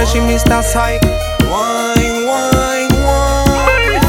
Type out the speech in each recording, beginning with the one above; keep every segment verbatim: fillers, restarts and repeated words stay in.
fresh y mister Psych. Wine, wine, wine.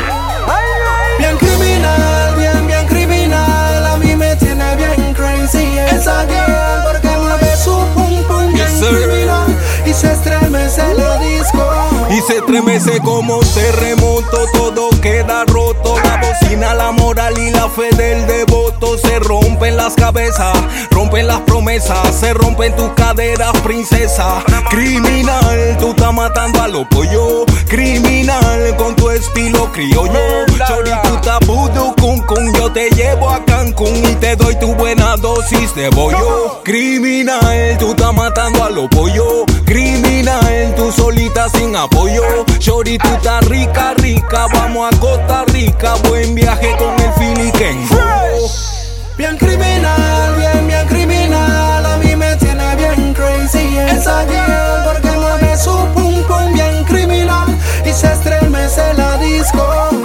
Bien criminal, bien, bien criminal. A mí me tiene bien crazy esa girl, porque mueve su pum pum bien yes, criminal y se estremece la disco. Y se estremece como un terremoto, todo queda roto. La bocina, la moral y la fe del devoto. Se rompen las cabezas, rompen las promesas, se rompen tus caderas, princesa. Criminal, tú estás matando a los pollos. Criminal, con tu estilo criollo. Chori, tú estás voodoo, kun kun. Yo te llevo a Cancún y te doy tu buena dosis de bollo. Criminal, tú estás matando a los pollos. Criminal, tú solita sin apoyo. Shorty, tú estás rica, rica. Vamos a Costa Rica. Buen viaje con el Filiquen. Bien criminal, bien, bien criminal. A mí me tiene bien crazy esa girl, porque mueve su pum pum bien criminal y se estremece la disco.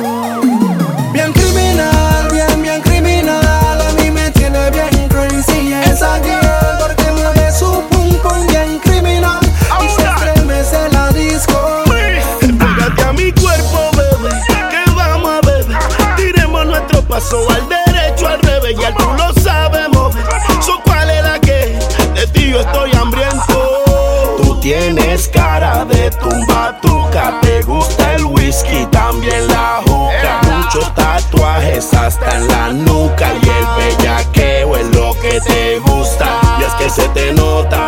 Bien criminal, bien, bien criminal. A mí me tiene bien crazy esa girl, porque mueve su pum pum bien criminal y se estremece la disco. Pégate a mi cuerpo, bebé, que vamos a beber. Tiremos nuestro paso al derecho, al revés, ya tú lo sabes mover. So, ¿cuál es la que? De ti yo estoy hambriento. Tú tienes cara de tumbatuca, te gusta el whisky, también la juca. Muchos tatuajes hasta en la nuca y el bellaqueo es lo que te gusta. Y es que se te nota,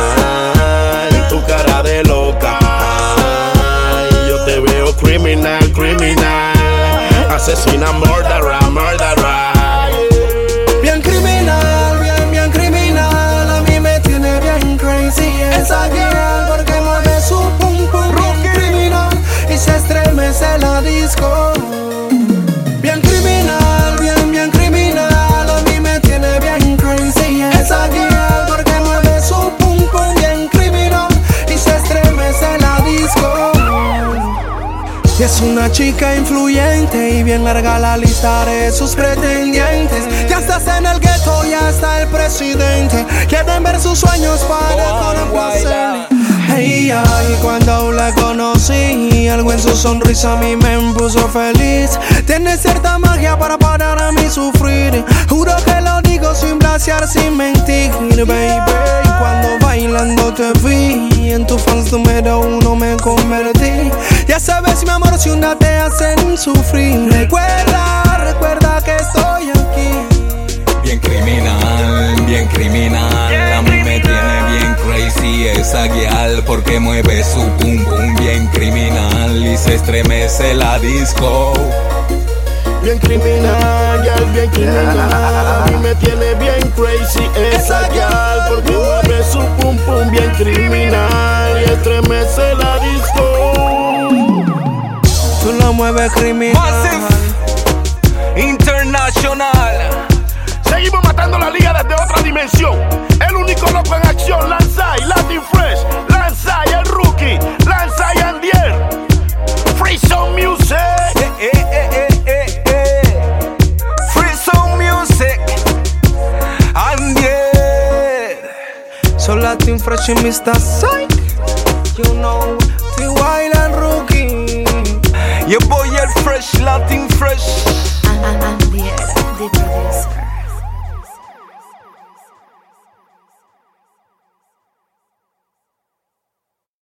ay, tu cara de loca. Ay, yo te veo criminal, criminal, asesina, murderer, murderer. Bien criminal, bien, bien criminal. A mí me tiene bien crazy esa girl, porque mueve su pum pum bien criminal y se estremece la disco. Bien criminal, bien, bien criminal. A mí me tiene bien crazy esa girl, porque mueve su pum pum bien criminal y se estremece la disco. Y es una chica influyente y bien larga la lista de sus pretendientes. Ya estás en el ghetto, ya está el presidente. Quieren ver sus sueños para complacer. Hey, ay, cuando la conocí, algo en su sonrisa a mí me puso feliz. Tiene cierta magia para parar a mí sufrir. Juro que lo digo sin blasear, sin mentir, baby. Cuando bailando te vi, en tu fans número uno me convertí. Ya sabes, mi amor, si una te hacen sufrir. Recuerda, recuerda que estoy aquí. Bien criminal, bien criminal. A mí me tiene bien crazy esa guial, porque mueve su pum pum bien criminal y se estremece la disco. Bien criminal, gal, bien criminal. A mí me tiene bien crazy esa gal, porque mueve su pum pum bien criminal y estremece la disco. Tú lo mueves criminal. Massive International. Seguimos matando la liga desde otra dimensión. El único loco en acción, Lanzai, Latin Fresh, Lanzai, el rookie, Lanzai, Andier. Free Zone Music. Eh, eh, eh, eh, eh. Free Zone Music. Andier. So Latin Fresh y mister Psych. You know, T Y el rookie. Your boy el Fresh, Latin Fresh. Andier, the producer.